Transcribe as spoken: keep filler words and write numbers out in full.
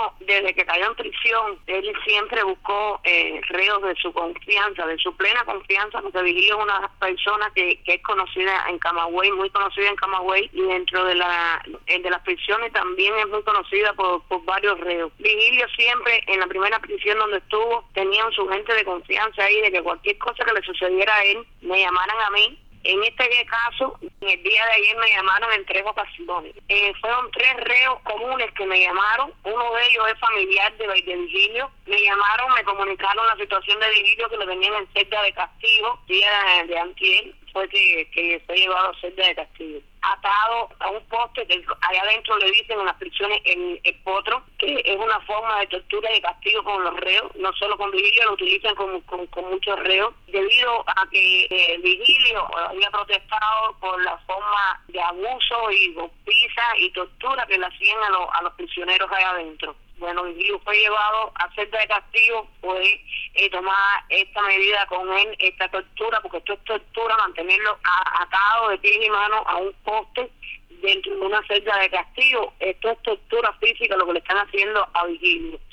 Vigilio, desde que cayó en prisión, él siempre buscó eh, reos de su confianza, de su plena confianza, porque Vigilio es una persona que, que es conocida en Camagüey, muy conocida en Camagüey, y dentro de la de las prisiones también es muy conocida por, por varios reos. Vigilio siempre, en la primera prisión donde estuvo, tenían su gente de confianza ahí, de que cualquier cosa que le sucediera a él, me llamaran a mí. En este caso, en el día de ayer me llamaron en tres ocasiones. Eh, fueron tres reos comunes que me llamaron. Uno de ellos es familiar de, de Vigilio. Me llamaron, me comunicaron la situación de Vigilio, que lo tenían en celda de castigo. Día de, de antier fue que, que fue llevado a celda de castigo, atado a un poste que allá adentro le dicen en las prisiones el, el potro, que es una forma de tortura y de castigo con los reos. No solo con Vigilio, lo utilizan con, con, con muchos reos, debido a que eh, Vigilio había protestado por la forma de abuso y golpiza y tortura que le hacían a, lo, a los prisioneros allá adentro. Bueno, Vigilio fue llevado a celda de castigo, fue eh, tomar esta medida con él, esta tortura, porque esto es tortura, mantenerlo a, atado de pies y manos a un poste dentro de una celda de castigo. Esto es tortura física lo que le están haciendo a Vigilio.